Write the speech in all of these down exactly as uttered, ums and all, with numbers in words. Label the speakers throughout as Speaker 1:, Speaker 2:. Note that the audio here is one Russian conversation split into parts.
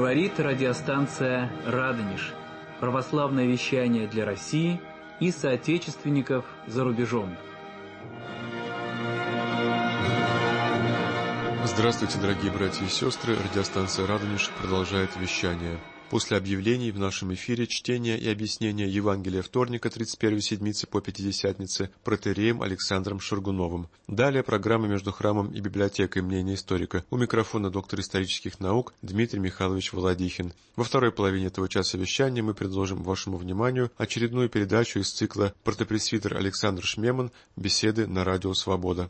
Speaker 1: Говорит радиостанция «Радонеж». Православное вещание для России и соотечественников за рубежом.
Speaker 2: Здравствуйте, дорогие братья и сестры. Радиостанция «Радонеж» продолжает вещание. После объявлений в нашем эфире чтение и объяснение Евангелия вторника тридцать первой седмицы по Пятидесятнице протоиереем Александром Шаргуновым. Далее программа между храмом и библиотекой «Мнение историка». У микрофона доктор исторических наук Дмитрий Михайлович Володихин. Во второй половине этого часа вещания мы предложим вашему вниманию очередную передачу из цикла «Протопресвитер Александр Шмеман. Беседы на радио Свобода».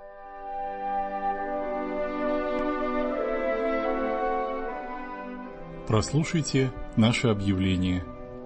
Speaker 3: Прослушайте наше объявление.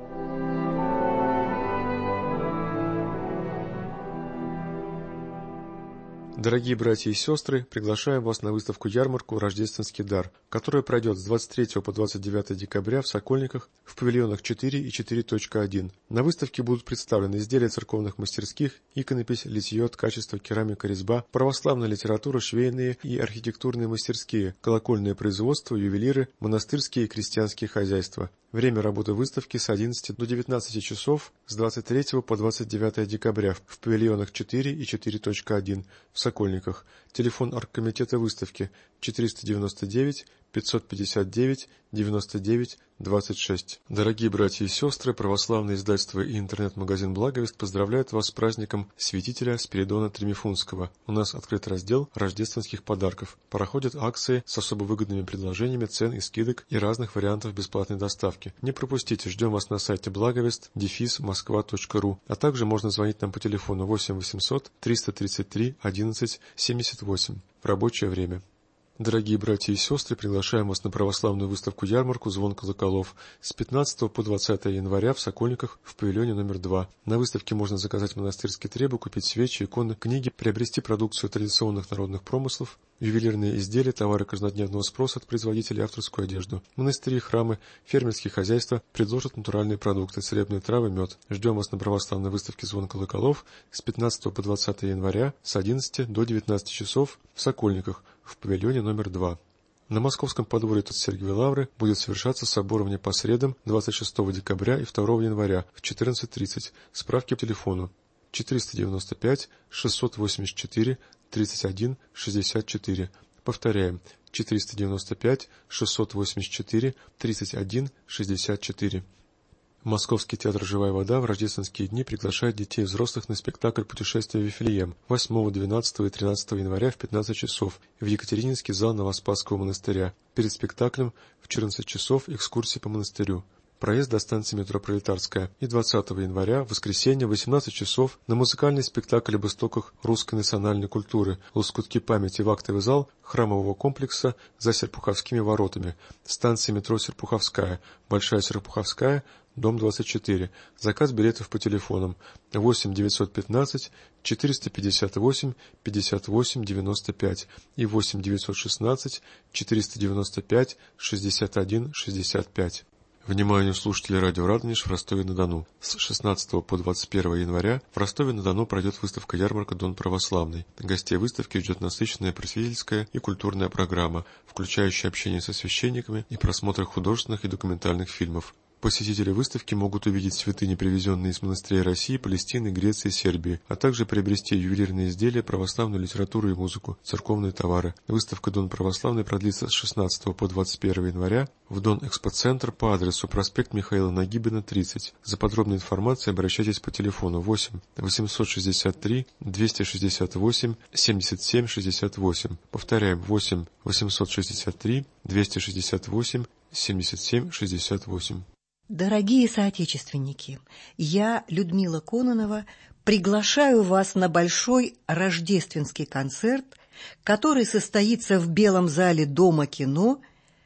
Speaker 2: Дорогие братья и сестры, приглашаем вас на выставку-ярмарку «Рождественский дар», которая пройдет с двадцать третьего по двадцать девятое декабря в Сокольниках в павильонах четыре и четыре точка один. На выставке будут представлены изделия церковных мастерских, иконопись, литье, ткачество, керамика, резьба, православная литература, швейные и архитектурные мастерские, колокольное производство, ювелиры, монастырские и крестьянские хозяйства. Время работы выставки с одиннадцати до девятнадцати часов с двадцать третьего по двадцать девятое декабря в павильонах четыре и четыре точка один в Сокольниках. Телефон оргкомитета выставки четыреста девяносто девять пятьсот пятьдесят девять девяносто девять двадцать шесть. Дорогие братья и сестры, православное издательство и интернет-магазин «Благовест» поздравляют вас с праздником святителя Спиридона Тремифунского. У нас открыт раздел рождественских подарков. Проходят акции с особо выгодными предложениями цен и скидок и разных вариантов бесплатной доставки. Не пропустите, ждем вас на сайте благовест дефис москва точка ру, а также можно звонить нам по телефону восемь восемьсот триста тридцать три одиннадцать семьдесят восемь в рабочее время. Дорогие братья и сестры, приглашаем вас на православную выставку-ярмарку «Звон колоколов» с пятнадцатого по двадцатое января в Сокольниках в павильоне номер два. На выставке можно заказать монастырские требы, купить свечи, иконы, книги, приобрести продукцию традиционных народных промыслов, ювелирные изделия, товары каждодневного спроса от производителей, авторскую одежду. Монастыри, храмы, фермерские хозяйства предложат натуральные продукты, целебные травы, мед. Ждем вас на православной выставке «Звон колоколов» с пятнадцатого по двадцатое января с одиннадцати до девятнадцати часов в Сокольниках в павильоне номер два. На Московском подворье Сергиевой Лавры будет совершаться соборование по средам двадцать шестого декабря и второго января в четырнадцать тридцать. Справки по телефону четыреста девяносто пять шестьсот восемьдесят четыре тридцать один шестьдесят четыре. Повторяем, четыреста девяносто пять шестьсот восемьдесят четыре тридцать один шестьдесят четыре. Московский театр «Живая вода» в рождественские дни приглашает детей и взрослых на спектакль «Путешествие в Вифлеем» восьмого, двенадцатого и тринадцатого января в пятнадцать часов в Екатерининский зал Новоспасского монастыря. Перед спектаклем в четырнадцать часов экскурсии по монастырю. Проезд до станции метро «Пролетарская». И двадцатого января, в воскресенье, в восемнадцать часов, на музыкальный спектакль об истоках русской национальной культуры «Лоскутки памяти» в актовый зал храмового комплекса за Серпуховскими воротами, станции метро «Серпуховская», Большая Серпуховская, дом двадцать четыре. Заказ билетов по телефонам восемь девятьсот пятнадцать четыреста пятьдесят восемь пятьдесят восемь девяносто пять и восемь девятьсот шестнадцать четыреста девяносто пять шестьдесят один шестьдесят пять. Вниманию слушателей радио «Радонеж» в Ростове-на-Дону. С шестнадцатого по двадцать первое января в Ростове-на-Дону пройдет выставка-ярмарка «Дон православный». Гостей выставки ждет насыщенная просветительская и культурная программа, включающая общение со священниками и просмотр художественных и документальных фильмов. Посетители выставки могут увидеть святыни, привезенные из монастырей России, Палестины, Греции и Сербии, а также приобрести ювелирные изделия, православную литературу и музыку, церковные товары. Выставка «Дон православный» продлится с шестнадцатого по двадцать первое января в Дон-экспоцентр по адресу проспект Михаила Нагибина, тридцать. За подробной информацией обращайтесь по телефону восемь восемьсот шестьдесят три двести шестьдесят восемь семьдесят семь шестьдесят восемь. Повторяем, восемь восемьсот шестьдесят три двести шестьдесят восемь семьдесят семь шестьдесят восемь.
Speaker 4: Дорогие соотечественники, я, Людмила Кононова, приглашаю вас на большой рождественский концерт, который состоится в Белом зале Дома кино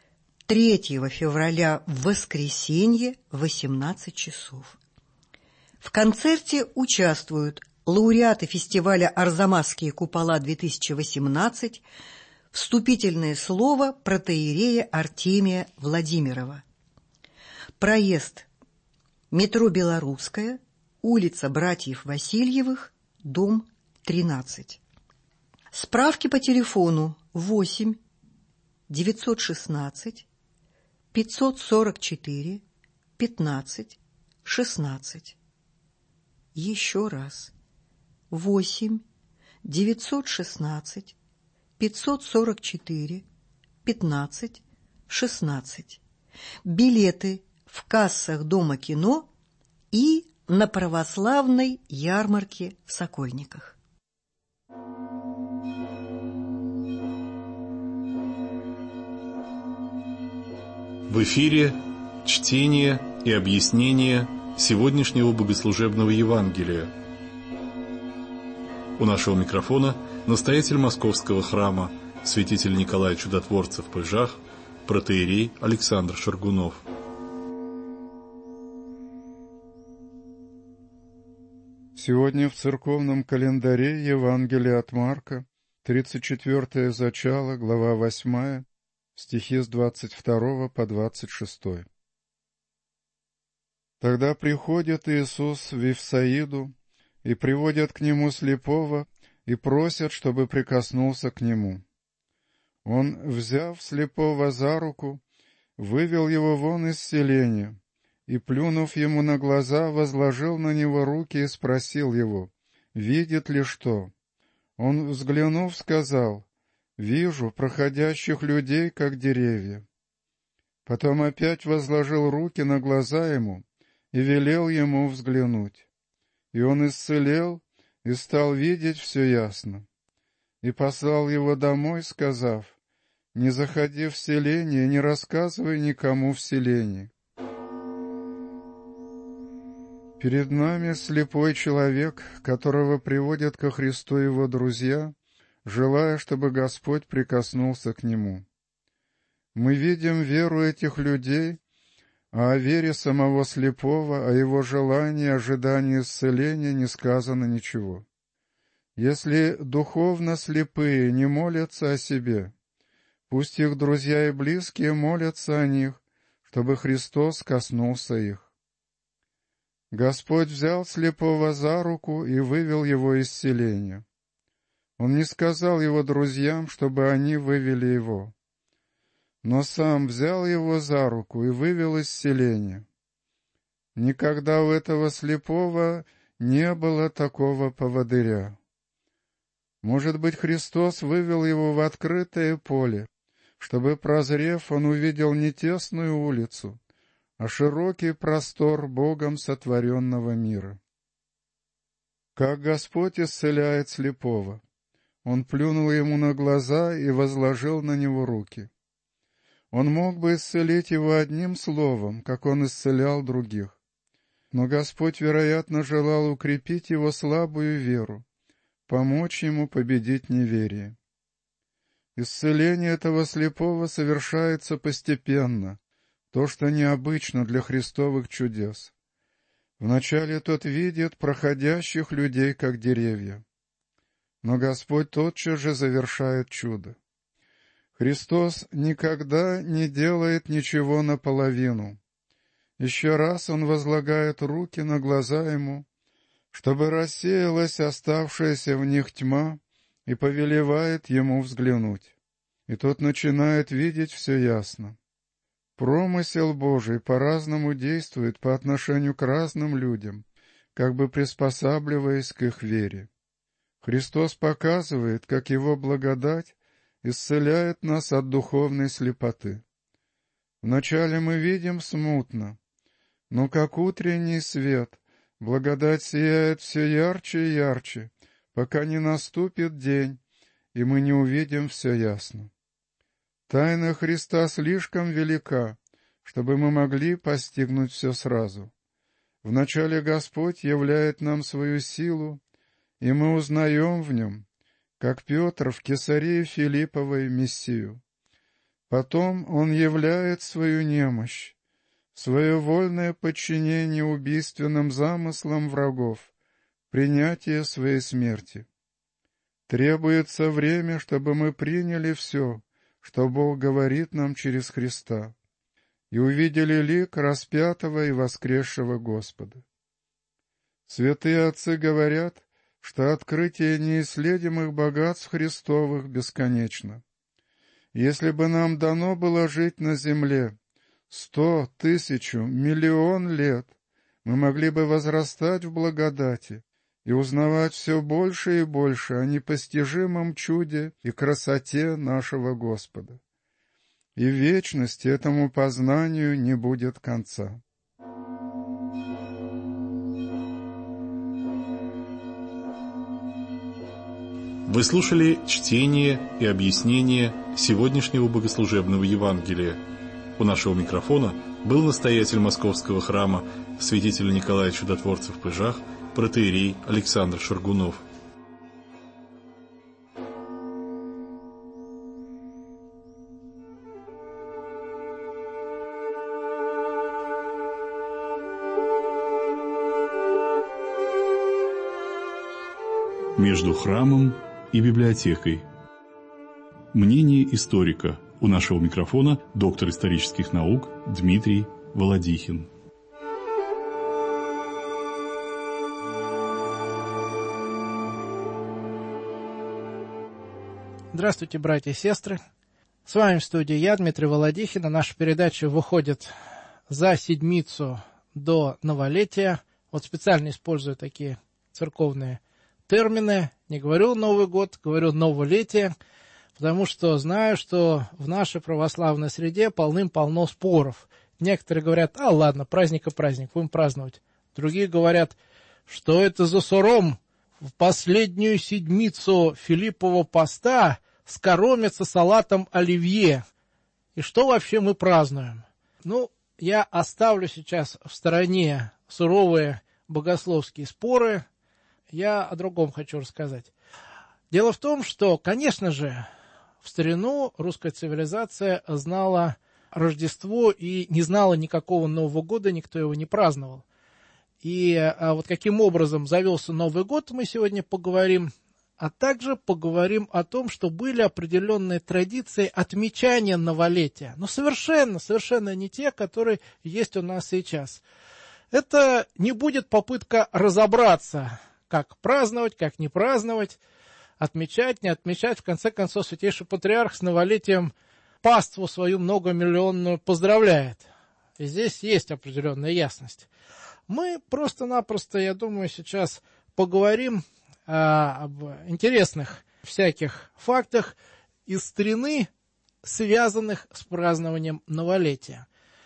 Speaker 4: третьего февраля в воскресенье в восемнадцать часов. В концерте участвуют лауреаты фестиваля «Арзамасские купола-две тысячи восемнадцать», вступительное слово протоиерея Артемия Владимирова. Проезд метро «Белорусская», улица Братьев Васильевых, дом тринадцать. Справки по телефону восемь девятьсот шестнадцать пятьсот сорок четыре, пятнадцать, шестнадцать. Еще раз. восемь, девятьсот шестнадцать, пятьсот сорок четыре, пятнадцать, шестнадцать. Билеты в кассах Дома кино и на православной ярмарке в Сокольниках.
Speaker 3: В эфире чтение и объяснение сегодняшнего богослужебного Евангелия. У нашего микрофона настоятель Московского храма, святитель Николай Чудотворцев в Пыжах, протоиерей Александр Шаргунов.
Speaker 5: Сегодня в церковном календаре Евангелие от Марка, тридцать четвёртое зачало, глава восьмая, стихи с двадцать второго по двадцать шестой. Тогда приходит Иисус в Вифсаиду, и приводят к Нему слепого, и просят, чтобы прикоснулся к Нему. Он, взяв слепого за руку, вывел его вон из селения, и, плюнув ему на глаза, возложил на него руки и спросил его, видит ли что. Он, взглянув, сказал, «Вижу проходящих людей, как деревья». Потом опять возложил руки на глаза ему и велел ему взглянуть. И он исцелел и стал видеть все ясно. И послал его домой, сказав, «Не заходи в селение, не рассказывай никому в селении». Перед нами слепой человек, которого приводят ко Христу его друзья, желая, чтобы Господь прикоснулся к нему. Мы видим веру этих людей, а о вере самого слепого, о его желании, ожидании исцеления не сказано ничего. Если духовно слепые не молятся о себе, пусть их друзья и близкие молятся о них, чтобы Христос коснулся их. Господь взял слепого за руку и вывел его из селения. Он не сказал его друзьям, чтобы они вывели его, но сам взял его за руку и вывел из селения. Никогда у этого слепого не было такого поводыря. Может быть, Христос вывел его в открытое поле, чтобы, прозрев, он увидел не тесную улицу, а широкий простор Богом сотворенного мира. Как Господь исцеляет слепого! Он плюнул ему на глаза и возложил на него руки. Он мог бы исцелить его одним словом, как он исцелял других. Но Господь, вероятно, желал укрепить его слабую веру, помочь ему победить неверие. Исцеление этого слепого совершается постепенно, то, что необычно для Христовых чудес. Вначале тот видит проходящих людей, как деревья. Но Господь тотчас же завершает чудо. Христос никогда не делает ничего наполовину. Еще раз Он возлагает руки на глаза ему, чтобы рассеялась оставшаяся в них тьма, и повелевает ему взглянуть. И тот начинает видеть все ясно. Промысел Божий по-разному действует по отношению к разным людям, как бы приспосабливаясь к их вере. Христос показывает, как Его благодать исцеляет нас от духовной слепоты. Вначале мы видим смутно, но как утренний свет, благодать сияет все ярче и ярче, пока не наступит день, и мы не увидим все ясно. Тайна Христа слишком велика, чтобы мы могли постигнуть все сразу. Вначале Господь являет нам свою силу, и мы узнаем в нем, как Петр в Кесарии Филипповой, Мессию. Потом он являет свою немощь, свое вольное подчинение убийственным замыслам врагов, принятие своей смерти. Требуется время, чтобы мы приняли все, что Бог говорит нам через Христа, и увидели лик распятого и воскресшего Господа. Святые отцы говорят, что открытие неисследимых богатств Христовых бесконечно. Если бы нам дано было жить на земле, сто, тысячу, миллион лет мы могли бы возрастать в благодати и узнавать все больше и больше о непостижимом чуде и красоте нашего Господа. И в вечности этому познанию не будет конца.
Speaker 3: Вы слушали чтение и объяснение сегодняшнего богослужебного Евангелия. У нашего микрофона был настоятель Московского храма святителя Николая Чудотворца в Пыжах, протоиерей Александр Шаргунов. Между храмом и библиотекой. Мнение историка. У нашего микрофона доктор исторических наук Дмитрий Володихин.
Speaker 6: Здравствуйте, братья и сестры. С вами в студии я, Дмитрий Володихин. Наша передача выходит за седмицу до новолетия. Вот специально использую такие церковные термины. Не говорю Новый год, говорю новолетие, потому что знаю, что в нашей православной среде полным-полно споров. Некоторые говорят: а ладно, праздник и праздник, будем праздновать. Другие говорят: что это за сором в последнюю седмицу Филиппова поста скоромиться салатом оливье. И что вообще мы празднуем? Ну, я оставлю сейчас в стороне суровые богословские споры. Я о другом хочу рассказать. Дело в том, что, конечно же, в старину русская цивилизация знала Рождество и не знала никакого Нового года, никто его не праздновал. И а вот каким образом завелся Новый год, мы сегодня поговорим, а также поговорим о том, что были определенные традиции отмечания новолетия. Но совершенно, совершенно не те, которые есть у нас сейчас. Это не будет попытка разобраться, как праздновать, как не праздновать, отмечать, не отмечать. В конце концов, Святейший Патриарх с новолетием паству свою многомиллионную поздравляет. И здесь есть определенная ясность. Мы просто-напросто, я думаю, сейчас поговорим а, об интересных всяких фактах из старины, связанных с празднованием новолетия.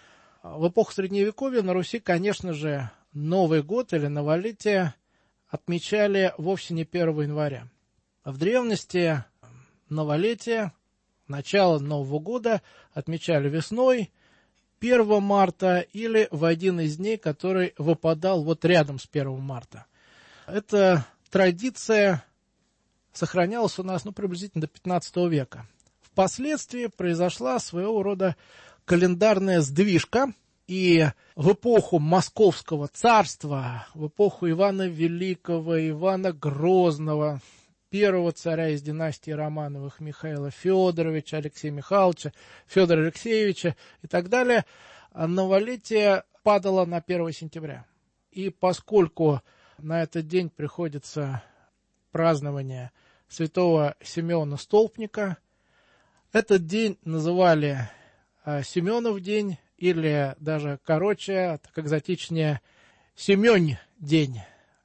Speaker 6: В эпоху Средневековья на Руси, конечно же, Новый год или новолетие отмечали вовсе не первого января. В древности новолетие, начало Нового года отмечали весной, первого марта или в один из дней, который выпадал вот рядом с первого марта. Эта традиция сохранялась у нас ну, приблизительно до пятнадцатого века. Впоследствии произошла своего рода календарная сдвижка, и в эпоху Московского царства, в эпоху Ивана Великого, Ивана Грозного, первого царя из династии Романовых Михаила Федоровича, Алексея Михайловича, Федора Алексеевича и так далее, новолетие падало на первое сентября. И поскольку на этот день приходится празднование святого Симеона Столпника, этот день называли Симеонов день, или даже короче, так экзотичнее, Семёнь день.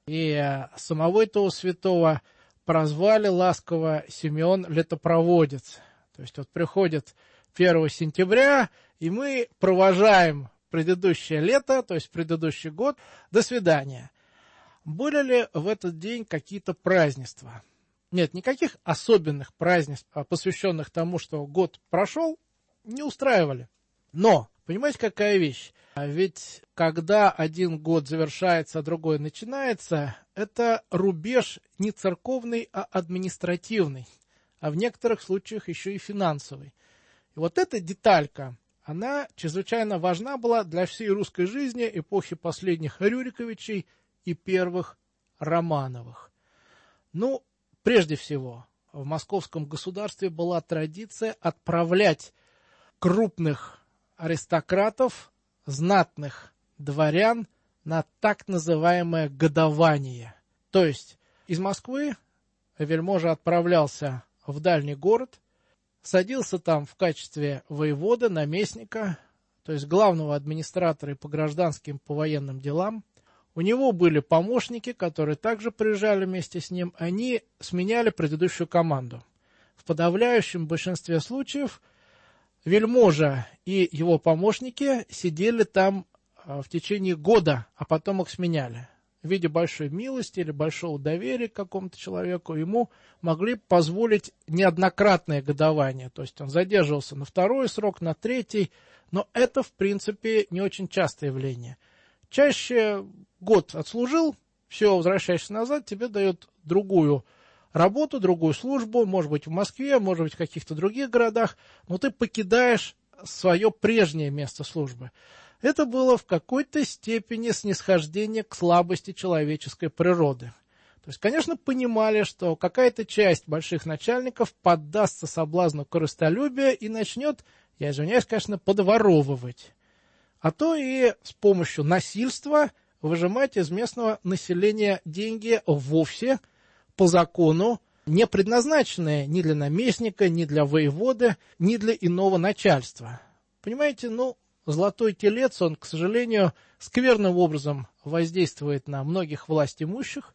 Speaker 6: И самого этого святого прозвали ласково Симеон Летопроводец. То есть вот приходит первого сентября, и мы провожаем предыдущее лето, то есть предыдущий год, до свидания. Были ли в этот день какие-то празднества? Нет, никаких особенных празднеств, посвященных тому, что год прошел, не устраивали. Но, понимаете, какая вещь? А ведь когда один год завершается, а другой начинается, это рубеж не церковный, а административный, а в некоторых случаях еще и финансовый. И вот эта деталька, она чрезвычайно важна была для всей русской жизни эпохи последних Рюриковичей и первых Романовых. Ну, прежде всего, в московском государстве была традиция отправлять крупных аристократов, знатных дворян на так называемое годование. То есть из Москвы вельможа отправлялся в дальний город, садился там в качестве воевода, наместника, то есть главного администратора и по гражданским, и по военным делам. У него были помощники, которые также приезжали вместе с ним. Они сменяли предыдущую команду. В подавляющем большинстве случаев вельможа и его помощники сидели там в течение года, а потом их сменяли. В виде большой милости или большого доверия к какому-то человеку ему могли позволить неоднократное годование. То есть он задерживался на второй срок, на третий, но это, в принципе, не очень частое явление. Чаще год отслужил, все, возвращаешься назад, тебе дают другую работу, другую службу, может быть в Москве, может быть в каких-то других городах, но ты покидаешь свое прежнее место службы. Это было в какой-то степени снисхождение к слабости человеческой природы. То есть, конечно, понимали, что какая-то часть больших начальников поддастся соблазну корыстолюбия и начнет, я извиняюсь, конечно, подворовывать. А то и с помощью насильства выжимать из местного населения деньги вовсе по закону, не предназначенные ни для наместника, ни для воеводы, ни для иного начальства. Понимаете, ну, золотой телец, он, к сожалению, скверным образом воздействует на многих властимущих,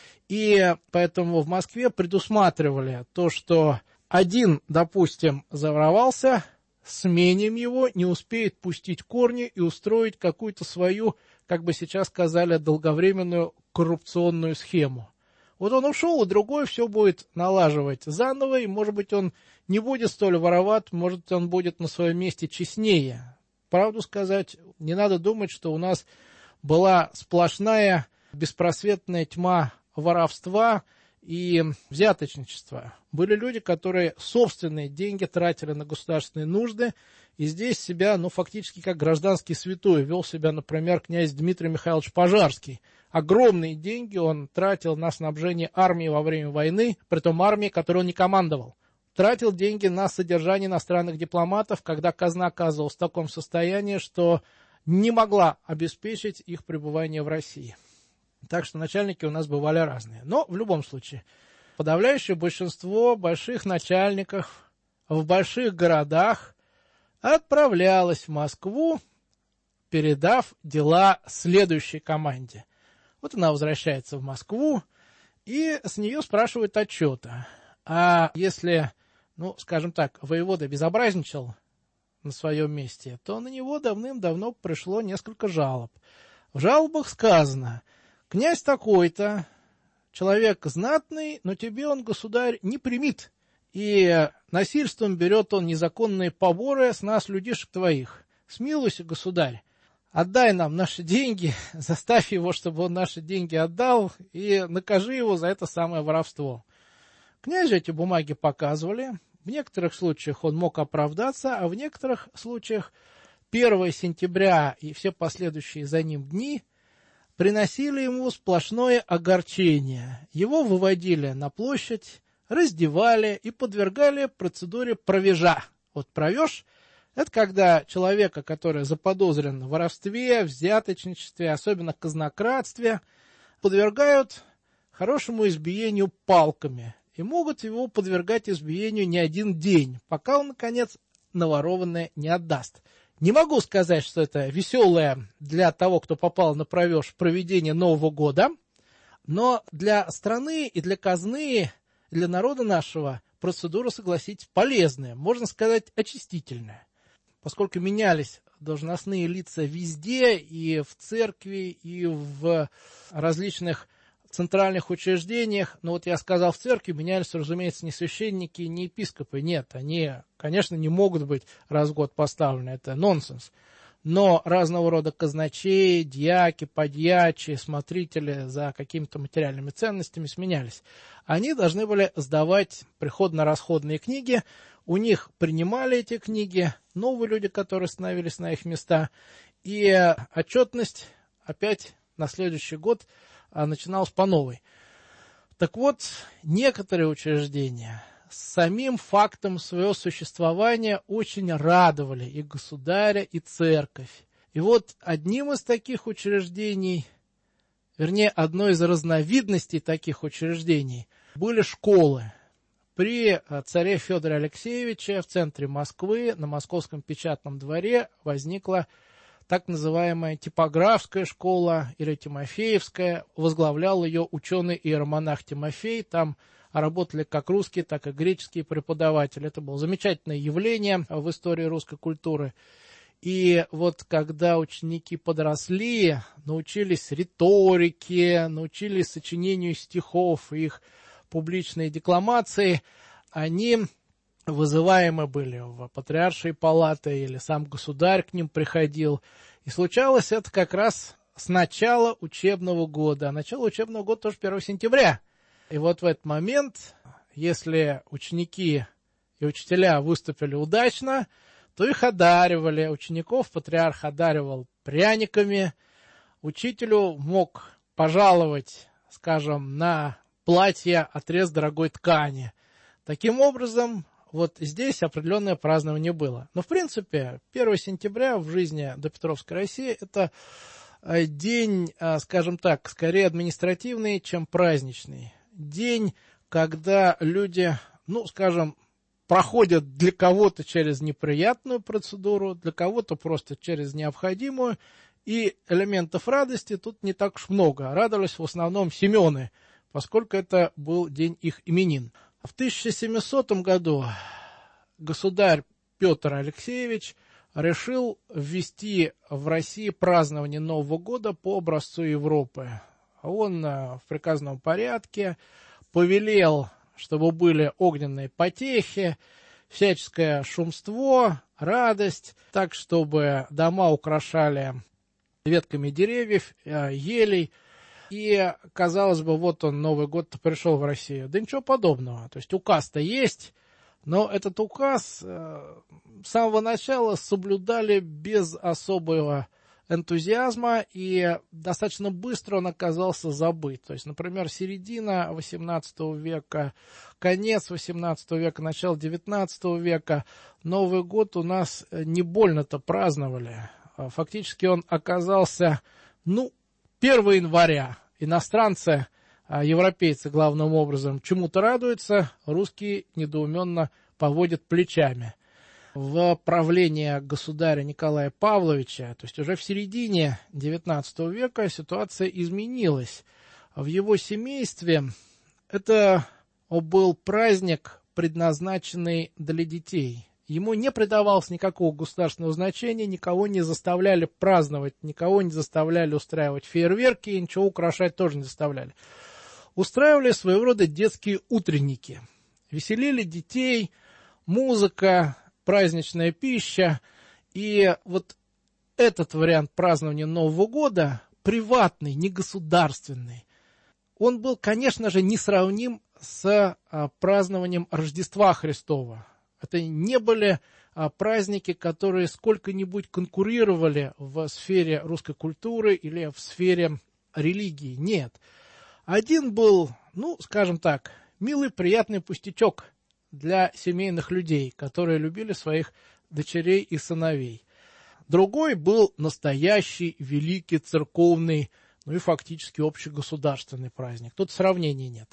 Speaker 6: и поэтому в Москве предусматривали то, что один, допустим, заворовался, сменим его, не успеет пустить корни и устроить какую-то свою, как бы сейчас сказали, долговременную коррупционную схему. Вот он ушел, и другой все будет налаживать заново, и, может быть, он не будет столь вороват, может, он будет на своем месте честнее. Правду сказать, не надо думать, что у нас была сплошная беспросветная тьма воровства и взяточничества. Были люди, которые собственные деньги тратили на государственные нужды, и здесь себя, ну, фактически как гражданский святой вел себя, например, князь Дмитрий Михайлович Пожарский. Огромные деньги он тратил на снабжение армии во время войны, притом армии, которой он не командовал. Тратил деньги на содержание иностранных дипломатов, когда казна оказывалась в таком состоянии, что не могла обеспечить их пребывание в России. Так что начальники у нас бывали разные. Но в любом случае, подавляющее большинство больших начальников в больших городах отправлялось в Москву, передав дела следующей команде. Вот она возвращается в Москву, и с нее спрашивают отчета. А если, ну, скажем так, воевода безобразничал на своем месте, то на него давным-давно пришло несколько жалоб. В жалобах сказано: князь такой-то, человек знатный, но тебе он, государь, не примит, и насильством берет он незаконные поборы с нас, людишек твоих. Смилуйся, государь, отдай нам наши деньги, заставь его, чтобы он наши деньги отдал, и накажи его за это самое воровство. Князю эти бумаги показывали. В некоторых случаях он мог оправдаться, а в некоторых случаях первого сентября и все последующие за ним дни приносили ему сплошное огорчение. Его выводили на площадь, раздевали и подвергали процедуре провежа. Вот провеж — это когда человека, который заподозрен в воровстве, взяточничестве, особенно казнократстве, подвергают хорошему избиению палками. И могут его подвергать избиению не один день, пока он, наконец, наворованное не отдаст. Не могу сказать, что это веселое для того, кто попал на провеж, проведение Нового года, но для страны и для казны, для народа нашего процедура, согласитесь, полезная, можно сказать, очистительная. Поскольку менялись должностные лица везде, и в церкви, и в различных центральных учреждениях, ну вот я сказал, в церкви менялись, разумеется, не священники, не епископы, нет, они, конечно, не могут быть раз в год поставлены, это нонсенс, но разного рода казначеи, дьяки, подьячи, смотрители за какими-то материальными ценностями сменялись. Они должны были сдавать приходно-расходные книги, у них принимали эти книги новые люди, которые становились на их места, и отчетность опять на следующий год начиналась по новой. Так вот, некоторые учреждения с самим фактом своего существования очень радовали и государя, и церковь. И вот одним из таких учреждений, вернее, одной из разновидностей таких учреждений были школы. при царе Федоре Алексеевиче в центре Москвы на Московском печатном дворе возникла так называемая типографская школа или Тимофеевская. Возглавлял ее ученый-иеромонах Тимофей. Там работали как русские, так и греческие преподаватели. Это было замечательное явление в истории русской культуры. И вот когда ученики подросли, научились риторике, научились сочинению стихов, их публичной декламации, они вызываемы были в патриаршие палаты, или сам государь к ним приходил. И случалось это как раз с начала учебного года. А начало учебного года тоже первого сентября. И вот в этот момент, если ученики и учителя выступили удачно, то их одаривали. Учеников патриарх одаривал пряниками. Учителю мог пожаловать, скажем, на платье отрез дорогой ткани. Таким образом, вот здесь определенное празднование было. Но, в принципе, первого сентября в жизни допетровской России это день, скажем так, скорее административный, чем праздничный. День, когда люди, ну, скажем, проходят для кого-то через неприятную процедуру, для кого-то просто через необходимую, и элементов радости тут не так уж много. Радовались в основном Семены, поскольку это был день их именин. В тысяча семисотом году государь Петр Алексеевич решил ввести в России празднование Нового года по образцу Европы. Он в приказном порядке повелел, чтобы были огненные потехи, всяческое шумство, радость, так, чтобы дома украшали ветками деревьев, елей. И, казалось бы, вот он, Новый год-то пришел в Россию. Да ничего подобного. То есть указ-то есть, но этот указ э, с самого начала соблюдали без особого энтузиазма, и достаточно быстро он оказался забыт. То есть, например, середина восемнадцатого века, конец восемнадцатого века, начало девятнадцатого века, Новый год у нас не больно-то праздновали. Фактически он оказался, ну, первого января. Иностранцы, европейцы главным образом, чему-то радуются, русские недоуменно поводят плечами. В правление государя Николая Павловича, то есть уже в середине девятнадцатого века, ситуация изменилась. В его семействе это был праздник, предназначенный для детей. Ему не придавалось никакого государственного значения, никого не заставляли праздновать, никого не заставляли устраивать фейерверки, ничего украшать тоже не заставляли. Устраивали своего рода детские утренники. Веселили детей, музыка, праздничная пища. И вот этот вариант празднования Нового года, приватный, не государственный, он был, конечно же, несравним с празднованием Рождества Христова. Это не были а, праздники, которые сколько-нибудь конкурировали в сфере русской культуры или в сфере религии. Нет. Один был, ну, скажем так, милый, приятный пустячок для семейных людей, которые любили своих дочерей и сыновей. Другой был настоящий, великий, церковный, ну и фактически общегосударственный праздник. Тут сравнений нет.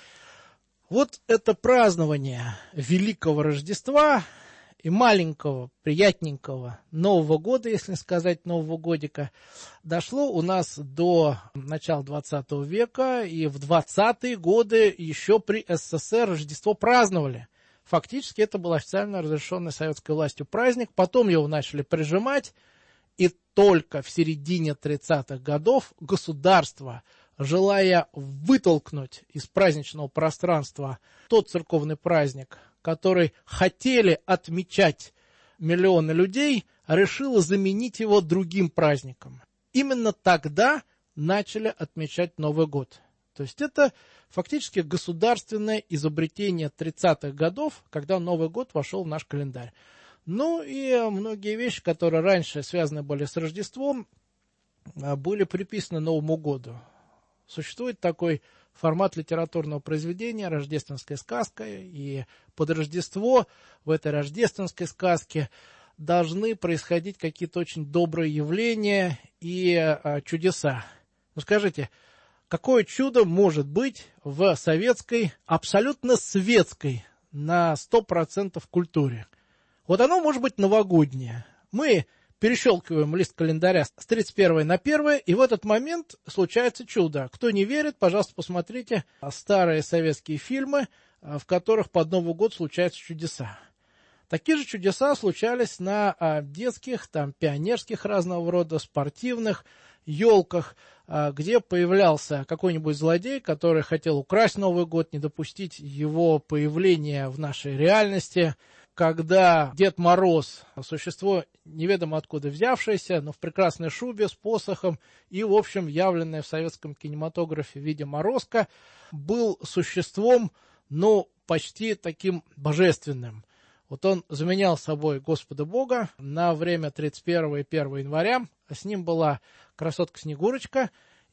Speaker 6: Вот это празднование Великого Рождества и маленького, приятненького Нового года, если сказать Нового годика, дошло у нас до начала двадцатого века, и в двадцатые годы еще при СССР Рождество праздновали. Фактически это был официально разрешенный советской властью праздник, потом его начали прижимать, и только в середине тридцатых годов государство, желая вытолкнуть из праздничного пространства тот церковный праздник, который хотели отмечать миллионы людей, решило заменить его другим праздником. Именно тогда начали отмечать Новый год. То есть это фактически государственное изобретение тридцатых годов, когда Новый год вошел в наш календарь. Ну и многие вещи, которые раньше связаны были с Рождеством, были приписаны Новому году. Существует такой формат литературного произведения «Рождественская сказка», и под Рождество в этой рождественской сказке должны происходить какие-то очень добрые явления и а, чудеса. Ну скажите, какое чудо может быть в советской, абсолютно светской, на сто процентов культуре. Вот оно может быть новогоднее. Мы перещелкиваем лист календаря с тридцать первого на первое, и в этот момент случается чудо. Кто не верит, пожалуйста, посмотрите старые советские фильмы, в которых под Новый год случаются чудеса. Такие же чудеса случались на детских, там, пионерских разного рода, спортивных елках, где появлялся какой-нибудь злодей, который хотел украсть Новый год, не допустить его появления в нашей реальности. Когда Дед Мороз, существо неведомо откуда взявшееся, но в прекрасной шубе с посохом и, в общем, явленное в советском кинематографе в виде Морозка, был существом, ну, почти таким божественным. Вот он заменял собой Господа Бога на время тридцать первого и первого января. С ним была красотка Снегурочка,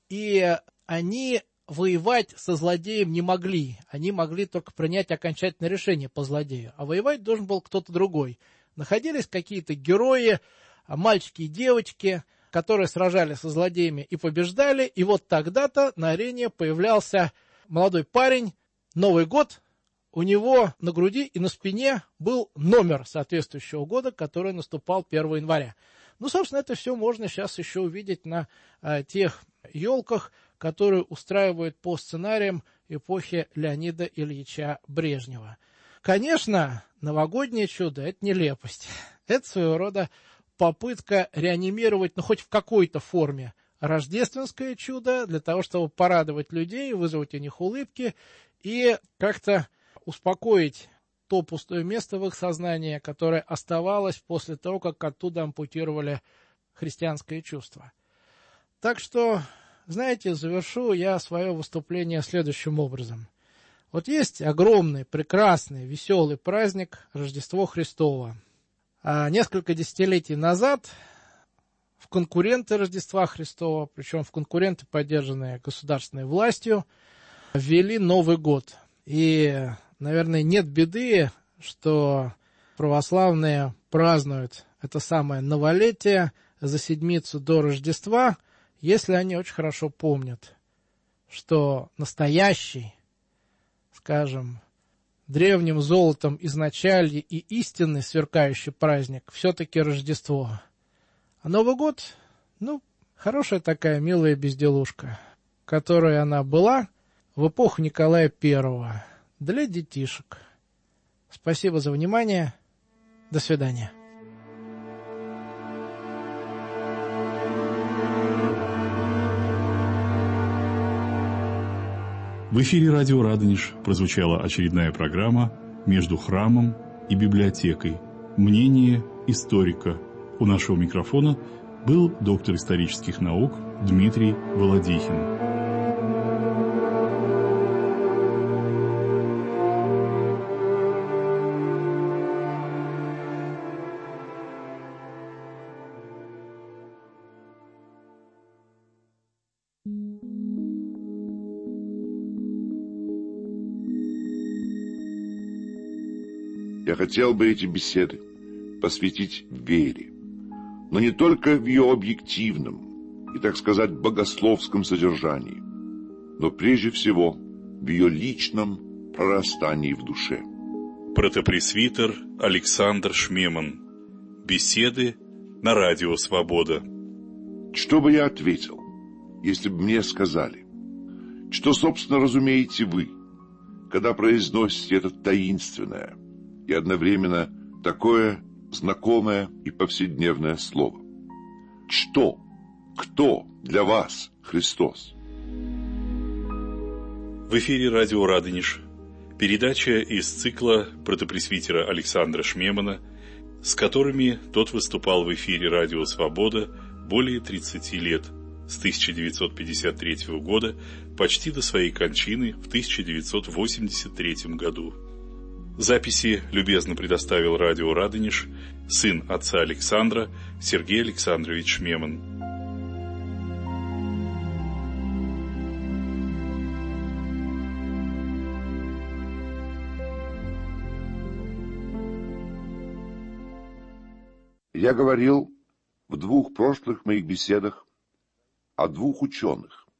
Speaker 6: и они воевать со злодеем не могли. Они могли только принять окончательное решение по злодею. А воевать должен был кто-то другой. Находились какие-то герои, мальчики и девочки, которые сражались со злодеями и побеждали. И вот тогда-то на арене появлялся молодой парень. Новый год. У него на груди и на спине был номер соответствующего года, который наступал первого января. Ну, собственно, это все можно сейчас еще увидеть на а, тех елках, которые устраивают по сценариям эпохи Леонида Ильича Брежнева. Конечно, новогоднее чудо – это нелепость. Это своего рода попытка реанимировать, ну, хоть в какой-то форме, рождественское чудо для того, чтобы порадовать людей, вызвать у них улыбки и как-то успокоить то пустое место в их сознании, которое оставалось после того, как оттуда ампутировали христианское чувство. Так что, знаете, завершу я свое выступление следующим образом. Вот есть огромный, прекрасный, веселый праздник Рождество Христово. А несколько десятилетий назад в конкуренты Рождества Христова, причем в конкуренты, поддержанные государственной властью, ввели Новый год. И, наверное, нет беды, что православные празднуют это самое новолетие за седмицу до Рождества, если они очень хорошо помнят, что настоящий, скажем, древним золотом изначалье и истинный сверкающий праздник все-таки Рождество. А Новый год, ну, хорошая такая милая безделушка, которой она была в эпоху Николая Первого для детишек. Спасибо за внимание. До свидания.
Speaker 3: В эфире радио «Радонеж» прозвучала очередная программа «Между храмом и библиотекой. Мнение историка». У нашего микрофона был доктор исторических наук Дмитрий Володихин.
Speaker 7: Я хотел бы эти беседы посвятить вере, но не только в ее объективном и, так сказать, богословском содержании, но прежде всего в ее личном прорастании в душе.
Speaker 3: Протопресвитер Александр Шмеман. Беседы на радио «Свобода».
Speaker 7: Что бы я ответил, если бы мне сказали, что, собственно, разумеете вы, когда произносите это таинственное и одновременно такое знакомое и повседневное слово? Что, кто для вас Христос?
Speaker 3: В эфире радио «Радонеж». Передача из цикла протопресвитера Александра Шмемана, с которыми тот выступал в эфире радио «Свобода» более тридцати лет, с тысяча девятьсот пятьдесят третьего года почти до своей кончины в тысяча девятьсот восемьдесят третьем году. Записи любезно предоставил радио «Радонеж» сын отца Александра Сергей Александрович Шмеман.
Speaker 7: Я говорил в двух прошлых моих беседах о двух ученых,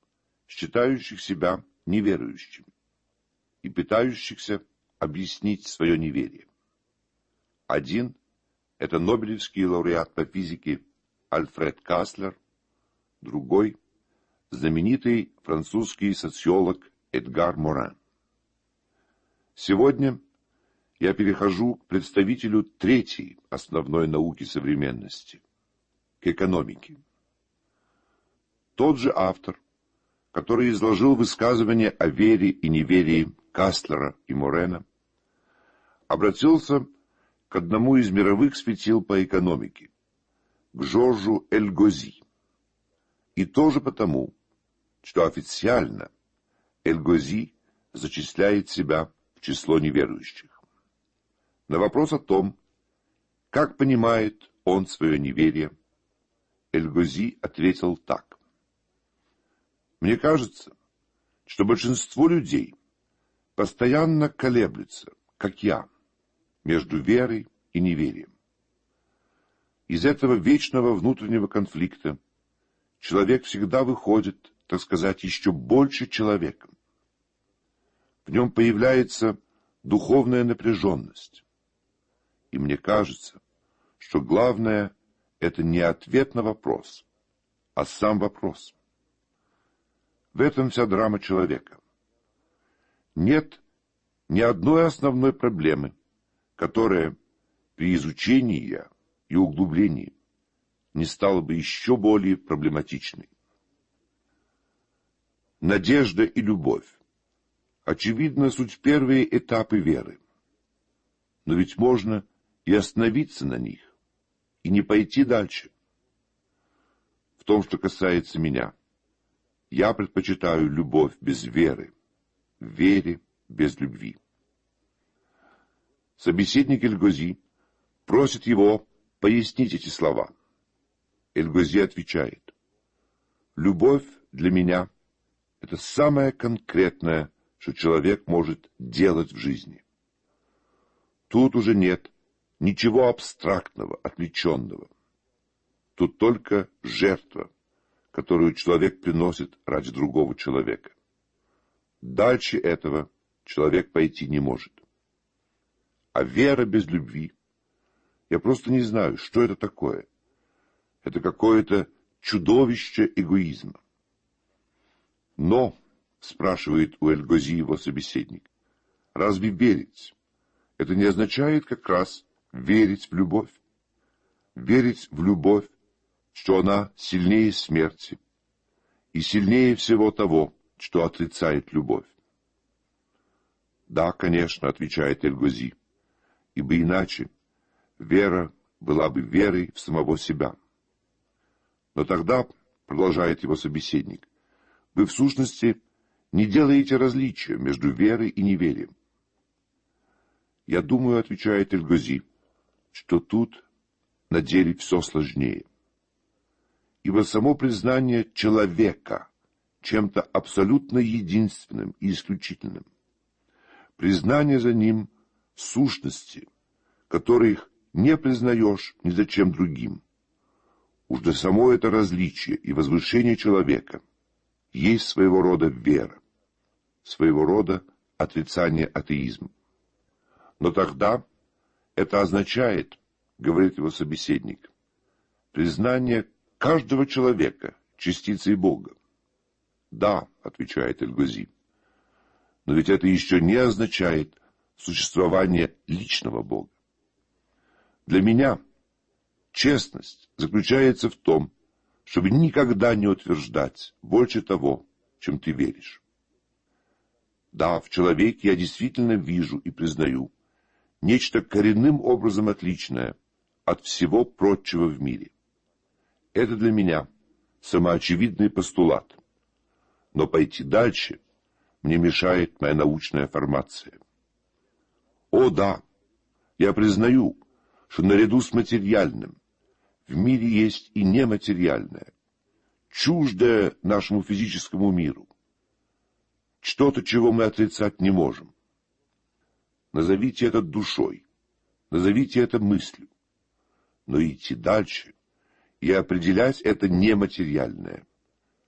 Speaker 7: считающих себя неверующими и пытающихся объяснить свое неверие. Один – это нобелевский лауреат по физике Альфред Каслер, другой – знаменитый французский социолог Эдгар Моран. Сегодня я перехожу к представителю третьей основной науки современности – к экономике. Тот же автор, который изложил высказывания о вере и неверии Каслера и Морена, обратился к одному из мировых светил по экономике, к Жоржу Эльгози. И тоже потому, что официально Эльгози зачисляет себя в число неверующих. На вопрос о том, как понимает он свое неверие, Эльгози ответил так. «Мне кажется, что большинство людей постоянно колеблется, как я, между верой и неверием. Из этого вечного внутреннего конфликта человек всегда выходит, так сказать, еще больше человеком. В нем появляется духовная напряженность. И мне кажется, что главное – это не ответ на вопрос, а сам вопрос. В этом вся драма человека. Нет ни одной основной проблемы, которая при изучении ее и углублении не стала бы еще более проблематичной. Надежда и любовь. Очевидно, суть первые этапы веры. Но ведь можно и остановиться на них, и не пойти дальше. В том, что касается меня, я предпочитаю любовь без веры, вере без любви. Собеседник Эльгози просит его пояснить эти слова. Эльгози отвечает: «Любовь для меня – это самое конкретное, что человек может делать в жизни. Тут уже нет ничего абстрактного, отвлеченного. Тут только жертва, которую человек приносит ради другого человека. Дальше этого человек пойти не может. А вера без любви, я просто не знаю, что это такое. Это какое-то чудовище эгоизма. Но, спрашивает у Эльгози его собеседник, разве верить? Это не означает как раз верить в любовь? Верить в любовь, что она сильнее смерти и сильнее всего того, что отрицает любовь. Да, конечно, отвечает Эльгози, ибо иначе вера была бы верой в самого себя. Но тогда, продолжает его собеседник, вы в сущности не делаете различия между верой и неверием. Я думаю, отвечает Эльгози, что тут на деле все сложнее. Ибо само признание человека чем-то абсолютно единственным и исключительным, признание за ним сущности, которых не признаешь ни за чем другим, уж до само это различие и возвышение человека есть своего рода вера, своего рода отрицание атеизма. Но тогда это означает, говорит его собеседник, признание каждого человека частицей Бога. Да, отвечает Эльгози, но ведь это еще не означает существование личного Бога. Для меня честность заключается в том, чтобы никогда не утверждать больше того, чем ты веришь. Да, в человеке я действительно вижу и признаю нечто коренным образом отличное от всего прочего в мире. Это для меня самоочевидный постулат. Но пойти дальше мне мешает моя научная формация. О да, я признаю, что наряду с материальным в мире есть и нематериальное, чуждое нашему физическому миру, что-то, чего мы отрицать не можем. Назовите это душой, назовите это мыслью, но идти дальше и определять это нематериальное.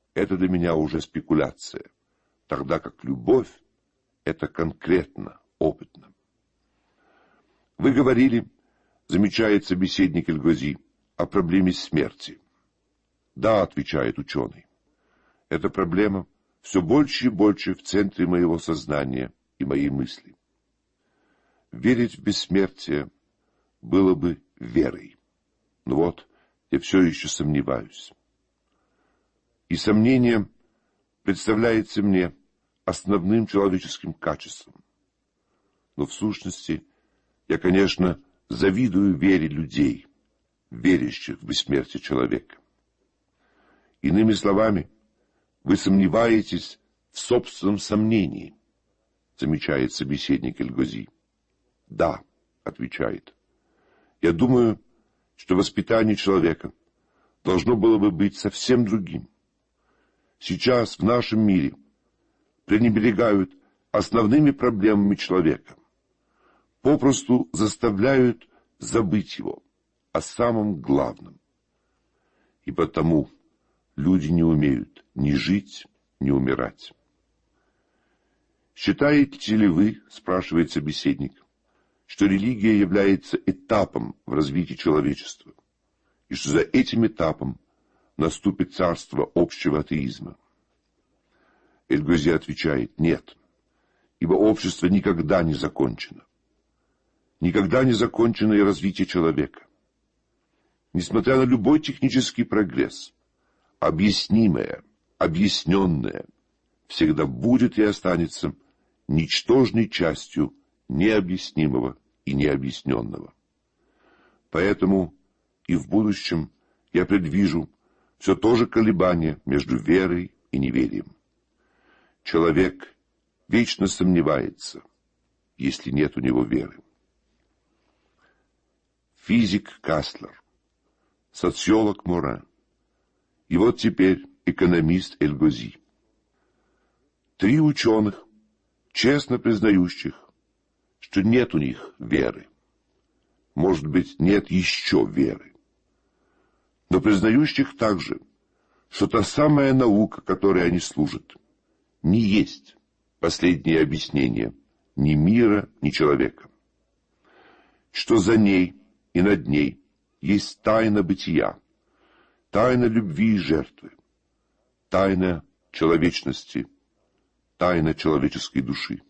Speaker 7: это для меня уже спекуляция, тогда как любовь – это конкретно, опытно. Вы говорили, замечает собеседник Эльгози, о проблеме смерти. Да, отвечает ученый, эта проблема все больше и больше в центре моего сознания и моей мысли. Верить в бессмертие было бы верой. Но вот я все еще сомневаюсь. И сомнение представляется мне основным человеческим качеством. Но в сущности я, конечно, завидую вере людей, верящих в бессмертие человека. Иными словами, вы сомневаетесь в собственном сомнении, замечает собеседник Эльгози. Да, отвечает. Я думаю, что воспитание человека должно было бы быть совсем другим. Сейчас в нашем мире пренебрегают основными проблемами человека, попросту заставляют забыть его о самом главном. И потому люди не умеют ни жить, ни умирать. Считаете ли вы, спрашивает собеседник, что религия является этапом в развитии человечества, и что за этим этапом наступит царство общего атеизма? Эльгози отвечает: нет, ибо общество никогда не закончено. Никогда не закончено и развитие человека. Несмотря на любой технический прогресс, объяснимое, объясненное всегда будет и останется ничтожной частью необъяснимого и необъясненного. Поэтому и в будущем я предвижу все то же колебание между верой и неверием. Человек вечно сомневается, если нет у него веры. Физик Кастлер, социолог Моран, и вот теперь экономист Эльгози. Три ученых, честно признающих, что нет у них веры. Может быть, нет еще веры. Но признающих также, что та самая наука, которой они служат, не есть последнее объяснение ни мира, ни человека. Что за ней и над ней есть тайна бытия, тайна любви и жертвы, тайна человечности, тайна человеческой души.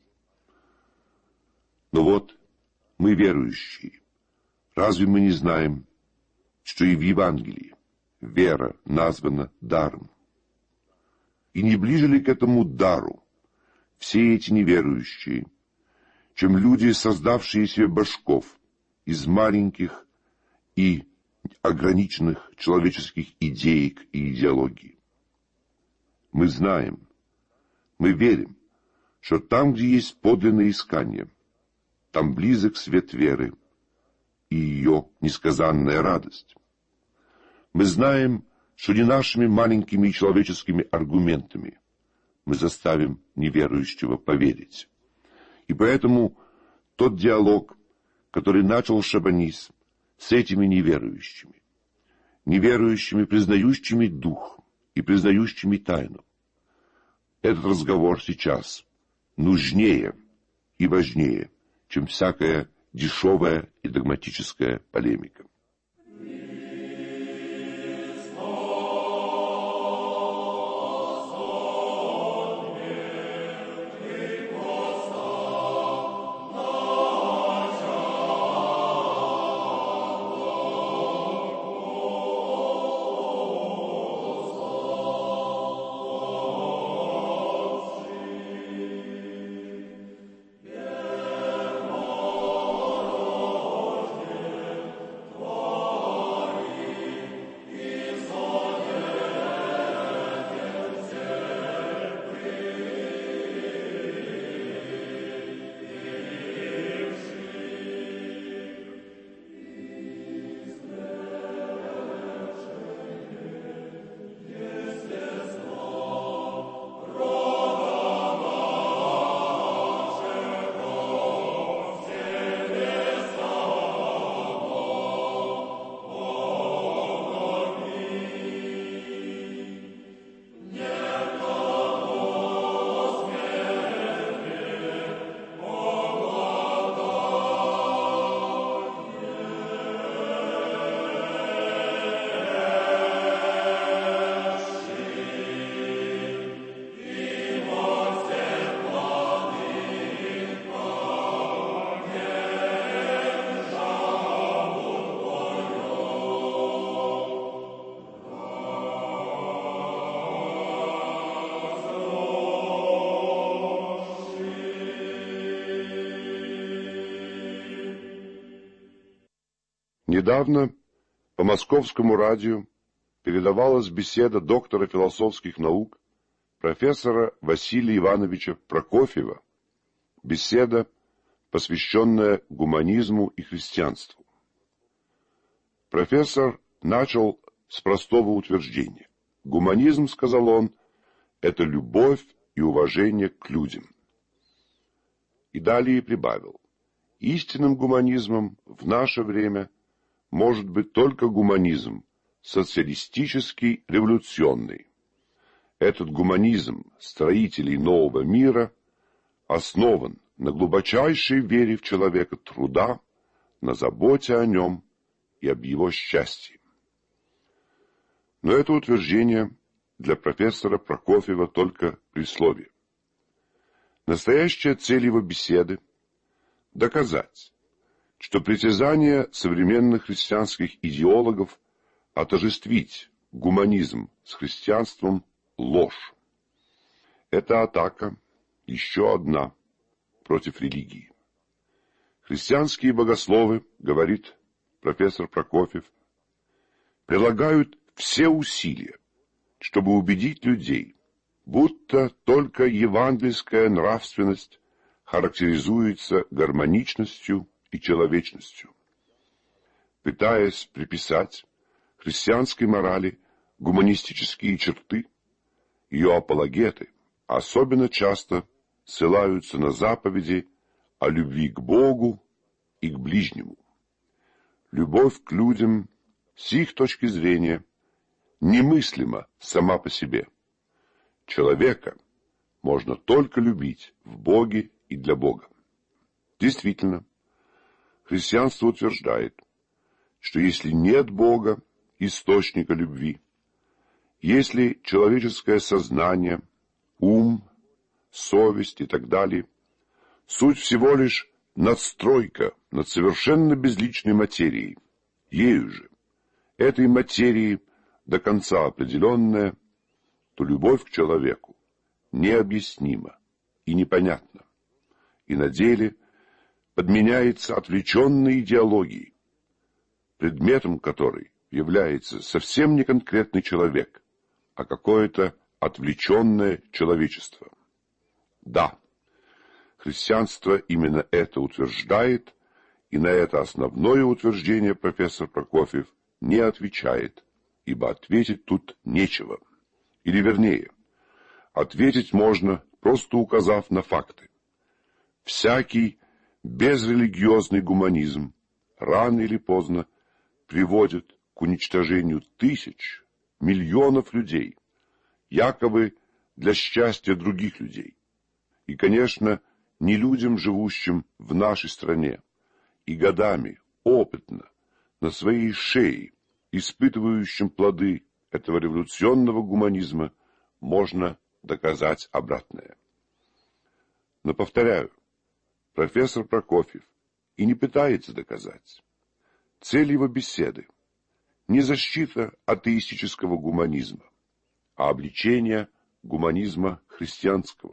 Speaker 7: Но вот мы верующие, разве мы не знаем, что и в Евангелии вера названа даром? И не ближе ли к этому дару все эти неверующие, чем люди, создавшие себе божков из маленьких и ограниченных человеческих идеек и идеологий? Мы знаем, мы верим, что там, где есть подлинное искание, там близок свет веры и ее несказанная радость. Мы знаем, что не нашими маленькими и человеческими аргументами мы заставим неверующего поверить. И поэтому тот диалог, который начал Шабанис с этими неверующими, неверующими, признающими дух и признающими тайну, этот разговор сейчас нужнее и важнее, чем всякая дешевая и догматическая полемика. Недавно по московскому радио передавалась беседа доктора философских наук профессора Василия Ивановича Прокофьева, беседа, посвященная гуманизму и христианству. Профессор начал с простого утверждения. Гуманизм, сказал он, это любовь и уважение к людям. И далее прибавил. Истинным гуманизмом в наше время может быть только гуманизм социалистический, революционный. Этот гуманизм строителей нового мира основан на глубочайшей вере в человека труда, на заботе о нем и об его счастье. Но это утверждение для профессора Прокофьева только присловие. Настоящая цель его беседы – доказать, что притязание современных христианских идеологов отождествить гуманизм с христианством – ложь. Это атака, еще одна, против религии. Христианские богословы, говорит профессор Прокофьев, прилагают все усилия, чтобы убедить людей, будто только евангельская нравственность характеризуется гармоничностью и человечностью. Пытаясь приписать христианской морали гуманистические черты, ее апологеты особенно часто ссылаются на заповеди о любви к Богу и к ближнему. Любовь к людям, с их точки зрения, немыслима сама по себе. Человека можно только любить в Боге и для Бога. Действительно, христианство утверждает, что если нет Бога, источника любви, если человеческое сознание, ум, совесть и так далее, суть всего лишь надстройка над совершенно безличной материей, ею же, этой материи до конца определенная, то любовь к человеку необъяснима и непонятна, и на деле подменяется отвлеченной идеологией, предметом которой является совсем не конкретный человек, а какое-то отвлеченное человечество. Да, христианство именно это утверждает, и на это основное утверждение профессор Прокофьев не отвечает, ибо ответить тут нечего. Или вернее, ответить можно, просто указав на факты. Всякий безрелигиозный гуманизм рано или поздно приводит к уничтожению тысяч, миллионов людей, якобы для счастья других людей. И, конечно, не людям, живущим в нашей стране, и годами, опытно, на своей шее, испытывающим плоды этого революционного гуманизма, можно доказать обратное. Но, повторяю, профессор Прокофьев и не пытается доказать. Цель его беседы – не защита атеистического гуманизма, а обличение гуманизма христианского.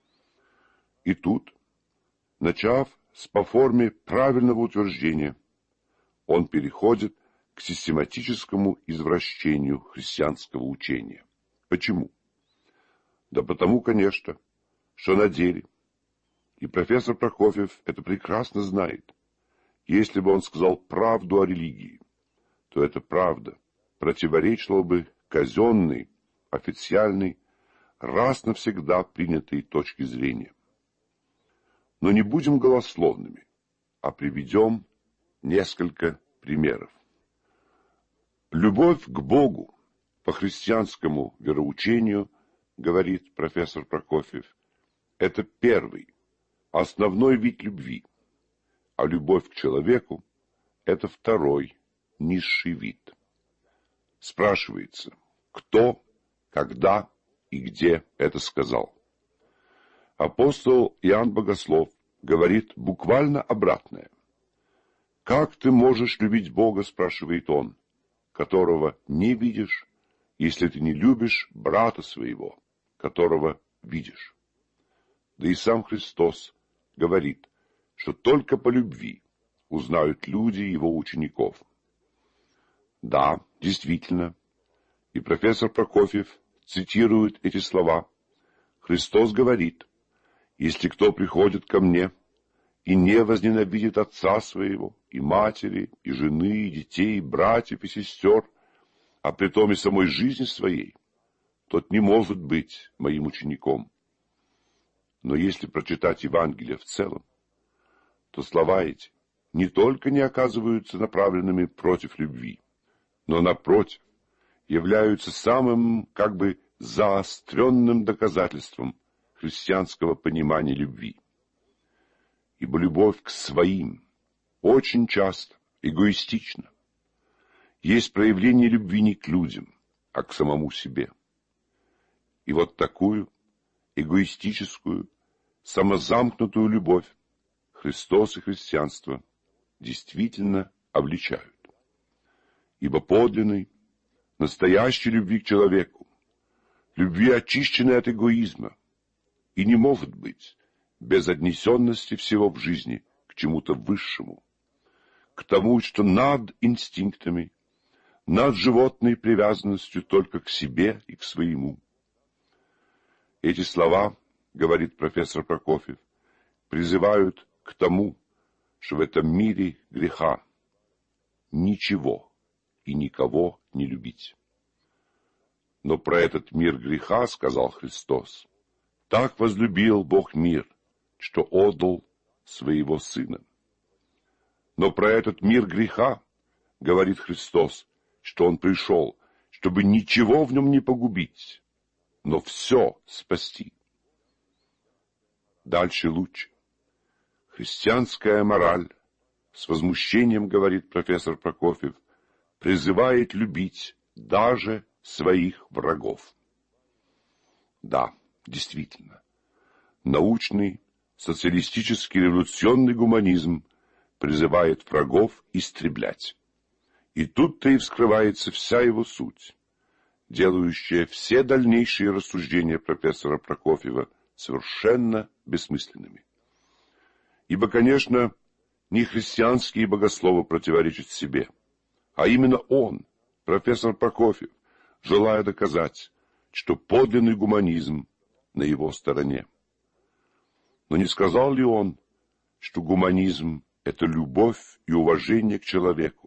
Speaker 7: И тут, начав с по форме правильного утверждения, он переходит к систематическому извращению христианского учения. Почему? Да потому, конечно, что на деле, и профессор Прокофьев это прекрасно знает, если бы он сказал правду о религии, то эта правда противоречила бы казенной, официальной, раз навсегда принятой точки зрения. Но не будем голословными, а приведем несколько примеров. Любовь к Богу по христианскому вероучению, говорит профессор Прокофьев, это первый, основной вид любви, а любовь к человеку – это второй, низший вид. Спрашивается, кто, когда и где это сказал. Апостол Иоанн Богослов говорит буквально обратное. «Как ты можешь любить Бога, — спрашивает он, — которого не видишь, если ты не любишь брата своего, которого видишь?» Да и сам Христос говорит, что только по любви узнают люди его учеников. Да, действительно. И профессор Прокофьев цитирует эти слова. Христос говорит: «Если кто приходит ко мне и не возненавидит отца своего, и матери, и жены, и детей, и братьев, и сестер, а притом и самой жизни своей, тот не может быть моим учеником». Но если прочитать Евангелие в целом, то слова эти не только не оказываются направленными против любви, но, напротив, являются самым, как бы, заостренным доказательством христианского понимания любви. Ибо любовь к своим очень часто эгоистична. Есть проявление любви не к людям, а к самому себе. И вот такую эгоистическую, самозамкнутую любовь Христос и христианство действительно обличают. Ибо подлинной, настоящей любви к человеку, любви, очищенной от эгоизма, и не может быть без отнесенности всего в жизни к чему-то высшему, к тому, что над инстинктами, над животной привязанностью только к себе и к своему. Эти слова, говорит профессор Прокофьев, призывают к тому, что в этом мире греха ничего и никого не любить. Но про этот мир греха сказал Христос: «Так возлюбил Бог мир, что отдал своего Сына». Но про этот мир греха говорит Христос, что Он пришел, чтобы ничего в нем не погубить, но все спасти. Дальше лучше. Христианская мораль, с возмущением, говорит профессор Прокофьев, призывает любить даже своих врагов. Да, действительно, научный, социалистический, революционный гуманизм призывает врагов истреблять. И тут-то и вскрывается вся его суть, делающая все дальнейшие рассуждения профессора Прокофьева совершенно бессмысленными. Ибо, конечно, не христианские богословы противоречат себе, а именно он, профессор Прокофьев, желая доказать, что подлинный гуманизм на его стороне. Но не сказал ли он, что гуманизм — это любовь и уважение к человеку,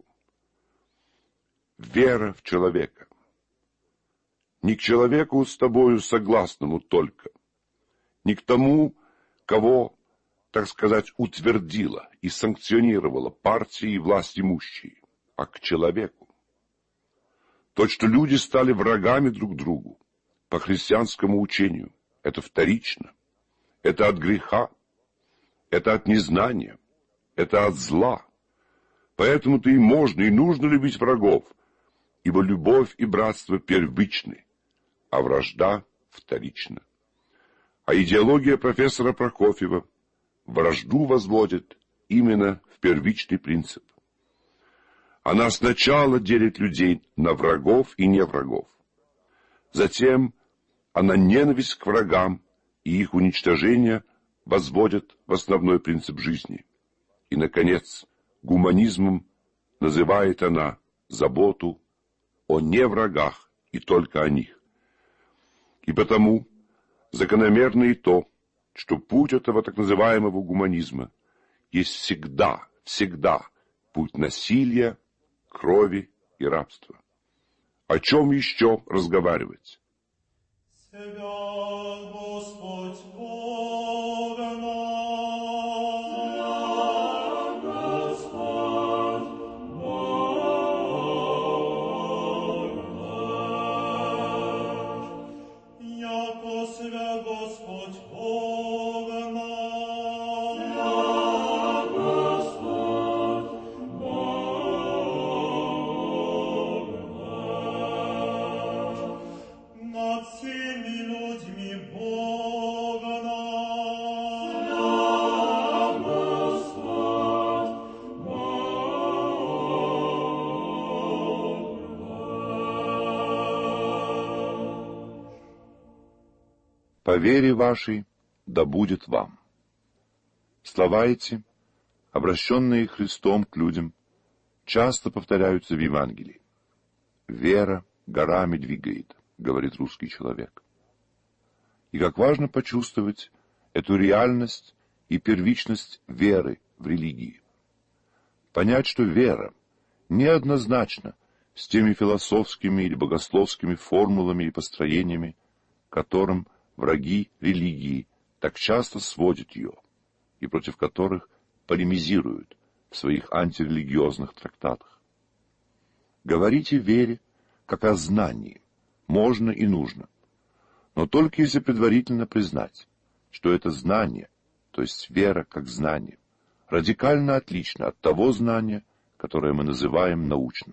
Speaker 7: вера в человека, не к человеку с тобою согласному только, не к тому, кого, так сказать, утвердила и санкционировала партии и власть имущие, а к человеку. То, что люди стали врагами друг другу по христианскому учению, это вторично, это от греха, это от незнания, это от зла. Поэтому-то и можно, и нужно любить врагов, ибо любовь и братство первичны, а вражда вторична. А идеология профессора Прокофьева вражду возводит именно в первичный принцип. Она сначала делит людей на врагов и не врагов. Затем она ненависть к врагам и их уничтожение возводит в основной принцип жизни. И, наконец, гуманизмом называет она заботу о неврагах и только о них. И потому закономерно и то, что путь этого так называемого гуманизма есть всегда, всегда путь насилия, крови и рабства. О чем еще разговаривать? По вере вашей да будет вам. Слова эти, обращенные Христом к людям, часто повторяются в Евангелии. «Вера горами двигает», — говорит русский человек. И как важно почувствовать эту реальность и первичность веры в религии. Понять, что вера неоднозначна с теми философскими или богословскими формулами и построениями, которым враги религии так часто сводят ее, и против которых полемизируют в своих антирелигиозных трактатах. Говорить о вере, как о знании, можно и нужно, но только если предварительно признать, что это знание, то есть вера как знание, радикально отлично от того знания, которое мы называем научным.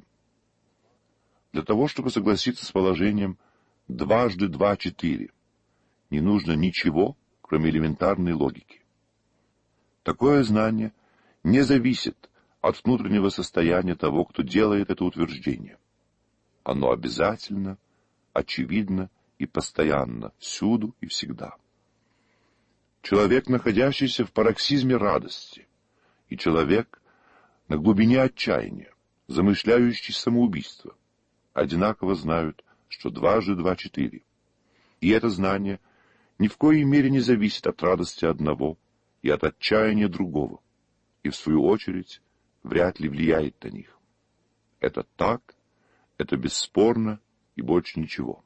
Speaker 7: Для того, чтобы согласиться с положением «дважды два — четыре», не нужно ничего, кроме элементарной логики. Такое знание не зависит от внутреннего состояния того, кто делает это утверждение. Оно обязательно, очевидно и постоянно, всюду и всегда. Человек, находящийся в пароксизме радости, и человек на глубине отчаяния, замышляющий самоубийство, одинаково знают, что дважды два — четыре. И это знание ни в коей мере не зависит от радости одного и от отчаяния другого, и, в свою очередь, вряд ли влияет на них. Это так, это бесспорно и больше ничего.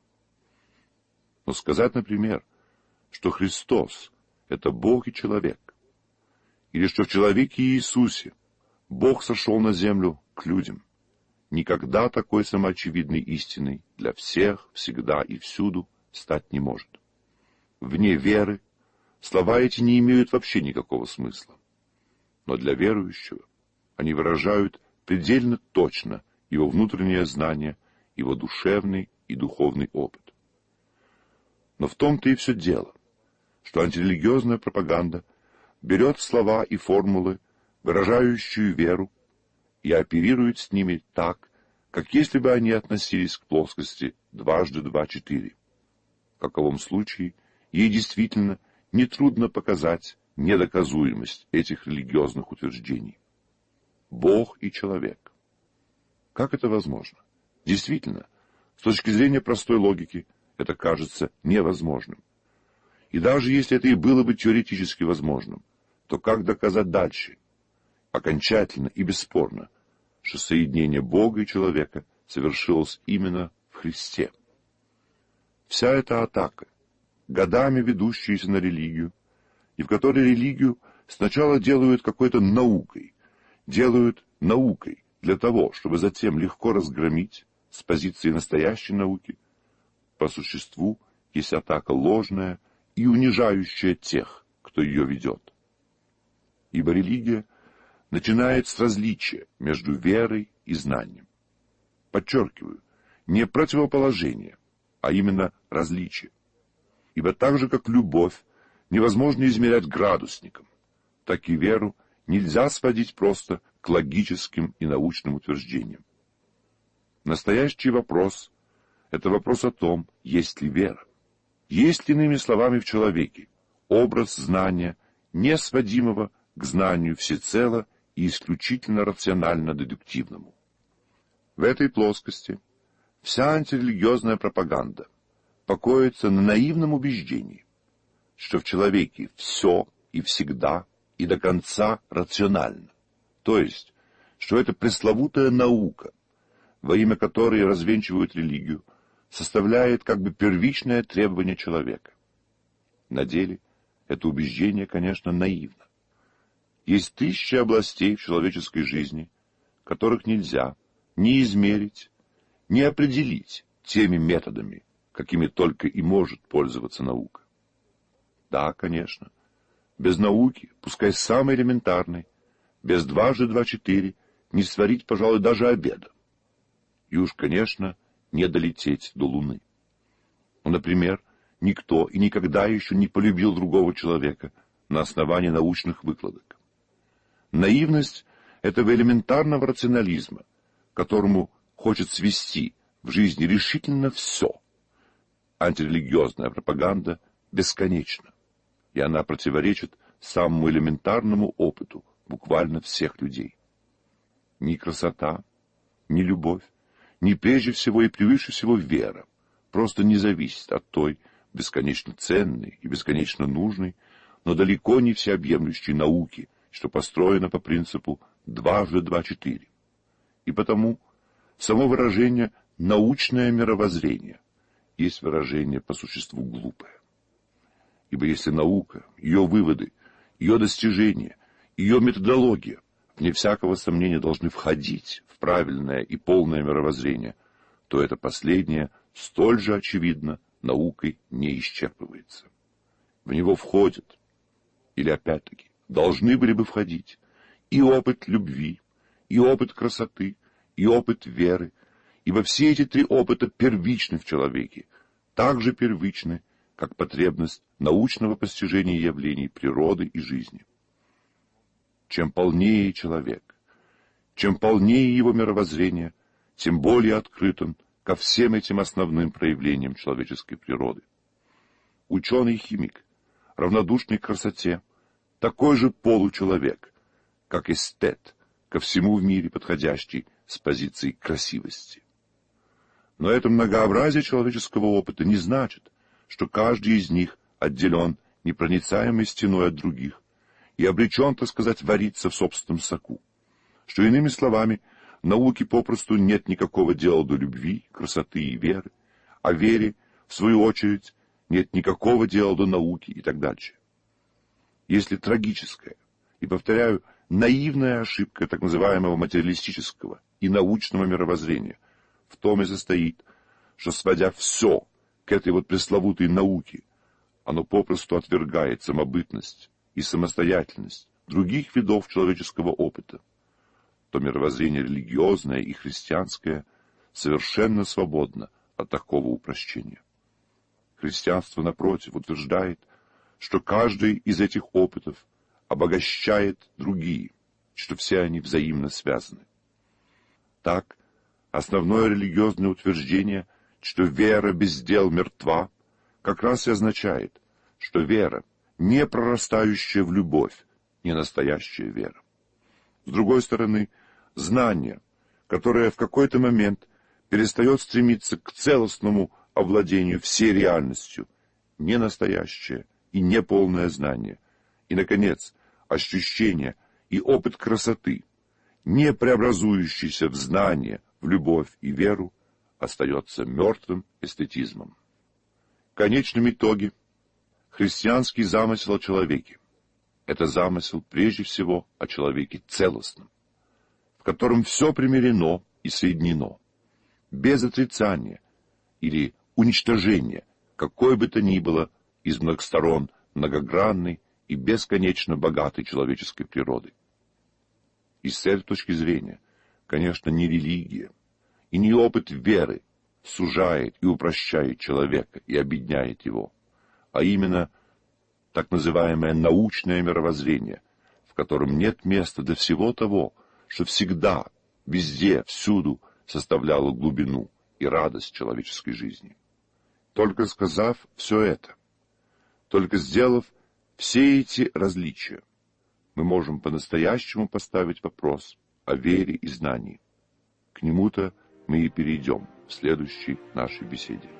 Speaker 7: Но сказать, например, что Христос — это Бог и человек, или что в человеке Иисусе Бог сошел на землю к людям, никогда такой самоочевидной истиной для всех, всегда и всюду стать не может. Вне веры слова эти не имеют вообще никакого смысла. Но для верующего они выражают предельно точно его внутреннее знание, его душевный и духовный опыт. Но в том-то и все дело, что антирелигиозная пропаганда берет слова и формулы, выражающие веру, и оперирует с ними так, как если бы они относились к плоскости дважды два — четыре. В каковом случае ей действительно нетрудно показать недоказуемость этих религиозных утверждений. Бог и человек. Как это возможно? Действительно, с точки зрения простой логики, это кажется невозможным. И даже если это и было бы теоретически возможным, то как доказать дальше, окончательно и бесспорно, что соединение Бога и человека совершилось именно в Христе? Вся эта атака, годами ведущаяся на религию, и в которой религию сначала делают какой-то наукой, делают наукой для того, чтобы затем легко разгромить с позиции настоящей науки, по существу есть атака ложная и унижающая тех, кто ее ведет. Ибо религия начинает с различия между верой и знанием. Подчеркиваю, не противоположение, а именно различие. Ибо так же, как любовь невозможно измерять градусником, так и веру нельзя сводить просто к логическим и научным утверждениям. Настоящий вопрос — это вопрос о том, есть ли вера. Есть ли, иными словами, в человеке образ знания, не сводимого к знанию всецело и исключительно рационально-дедуктивному. В этой плоскости вся антирелигиозная пропаганда покоится на наивном убеждении, что в человеке все и всегда и до конца рационально, то есть, что это пресловутая наука, во имя которой развенчивают религию, составляет как бы первичное требование человека. На деле это убеждение, конечно, наивно. Есть тысячи областей в человеческой жизни, которых нельзя ни измерить, ни определить теми методами, какими только и может пользоваться наука. Да, конечно, без науки, пускай самой элементарной, без дважды два — четыре, не сварить, пожалуй, даже обеда. И уж, конечно, не долететь до Луны. Ну, например, никто и никогда еще не полюбил другого человека на основании научных выкладок. Наивность этого элементарного рационализма, которому хочет свести в жизни решительно все. Антирелигиозная пропаганда бесконечна, и она противоречит самому элементарному опыту буквально всех людей. Ни красота, ни любовь, не прежде всего и превыше всего вера, просто не зависит от той бесконечно ценной и бесконечно нужной, но далеко не всеобъемлющей науки, что построена по принципу дважды два четыре. И потому само выражение «научное мировоззрение» есть выражение по существу глупое. Ибо если наука, ее выводы, ее достижения, ее методология, вне всякого сомнения, должны входить в правильное и полное мировоззрение, то это последнее столь же очевидно наукой не исчерпывается. В него входят, или опять-таки, должны были бы входить и опыт любви, и опыт красоты, и опыт веры, ибо все эти три опыта первичны в человеке, так же первичны, как потребность научного постижения явлений природы и жизни. Чем полнее человек, чем полнее его мировоззрение, тем более открыт он ко всем этим основным проявлениям человеческой природы. Ученый-химик, равнодушный к красоте, такой же получеловек, как эстет, ко всему в мире подходящий с позиции красивости. Но это многообразие человеческого опыта не значит, что каждый из них отделен непроницаемой стеной от других и обречен, так сказать, вариться в собственном соку, что, иными словами, науке попросту нет никакого дела до любви, красоты и веры, а вере, в свою очередь, нет никакого дела до науки и так дальше. Если трагическая, и, повторяю, наивная ошибка так называемого материалистического и научного мировоззрения в том и состоит, что, сводя все к этой вот пресловутой науке, оно попросту отвергает самобытность и самостоятельность других видов человеческого опыта, то мировоззрение религиозное и христианское совершенно свободно от такого упрощения. Христианство, напротив, утверждает, что каждый из этих опытов обогащает другие, что все они взаимно связаны. Так, основное религиозное утверждение, что вера без дел мертва, как раз и означает, что вера, не прорастающая в любовь, не настоящая вера. С другой стороны, знание, которое в какой-то момент перестает стремиться к целостному овладению всей реальностью, не настоящее и неполное знание. И, наконец, ощущение и опыт красоты, не преобразующийся в знание, в любовь и веру, остается мертвым эстетизмом. В конечном итоге, христианский замысел о человеке — это замысел прежде всего о человеке целостном, в котором все примирено и соединено, без отрицания или уничтожения какой бы то ни было из многих сторон многогранной и бесконечно богатой человеческой природы. И с этой точки зрения, конечно, не религия и не опыт веры сужает и упрощает человека и обедняет его, а именно так называемое научное мировоззрение, в котором нет места для всего того, что всегда, везде, всюду составляло глубину и радость человеческой жизни. Только сказав все это, только сделав все эти различия, мы можем по-настоящему поставить вопрос о вере и знании. К нему-то мы и перейдем в следующей нашей беседе.